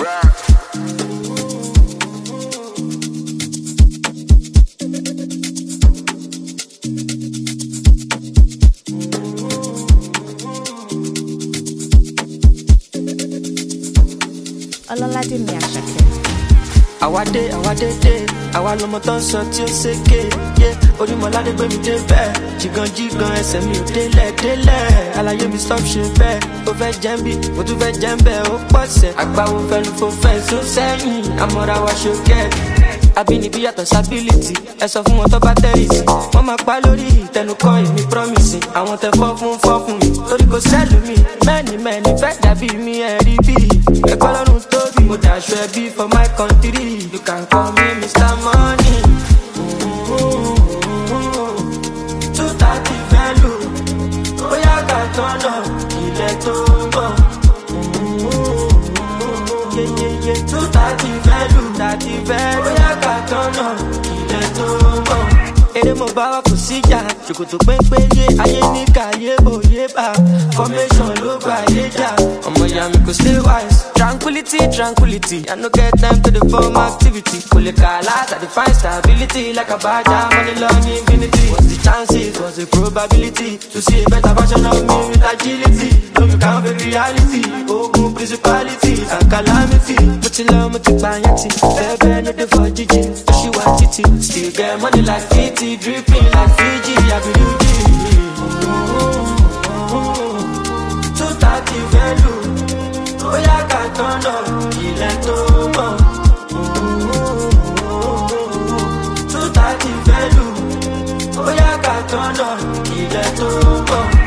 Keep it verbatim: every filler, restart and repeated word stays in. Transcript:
Ọlọ́ládé mi Àṣàkẹ́. Àwádé àwádé dé, àwa lọmọ tó ń sọ tí ó ṣèké. Yé Orímọ̀ládé gbé mi dé bẹ́ẹ̀. Jìgàn jìgàn ẹsẹ̀ mi ò délẹ̀ délẹ̀. Àlàyé mi stop ṣe bẹ́ẹ̀. Ó fẹ́ jẹ́ ń bì, mo tún fẹ́ jẹ́ ń bẹ́ẹ̀. Ó pọ̀ sẹ̀, àgbáwo fẹ́nu fò fẹ́ sún sẹ́yìn. Àmọ́ra wa ṣókẹ́. Abínibí yàtọ̀ sábílítì, ẹ sọ fún wọn tó bá tẹ́rìsì. Wọ́n máa pa lórí ìtẹnukọ́ èmi promise. Àwọn tẹ fọ́ fún fọ́ fún mi, torí kò sẹ́lù mi. Mẹ́ni mẹ́ni fẹ́ dàbí mi ẹ̀rí bí. Ẹ̀kọ́ lọ́rùn tóbi, mo dàṣọ ẹbí for my country. You can call me Mister Money. Two thirty value, bóyá ká tọ́nà ilẹ̀ tó ń bọ̀. Two thirty value, thirty value, bóyá ká tọ́nà ilẹ̀ tó ń bọ̀. Èrè mo bá wa kò síjà, ṣòkòtò pépéyé, ayé ní kàyé òye bá. Formation ló gbà yé jà, ọmọ ìyá mi kò stay wise. Tranquility, tranquility, I no get time to the form activity. Kò lè kà láti define stability like a badger, money long infinity. What's the chances, what's the probability to see a better version of me with agility? No, you can't fake reality, ogun principalities and calamity. Mo ti lọ, mo ti pààyàn tì, bẹ́ẹ̀ bẹ́ẹ̀ no dey for jíjí. Oṣù wa títì, still get money like fifty, dripping like Fiji, I believe it. Two thirty value, bóyá ká tọ́nà ilẹ̀ tó mọ̀. Two thirty value, bóyá ká tọ́nà ilẹ̀ tó mọ̀.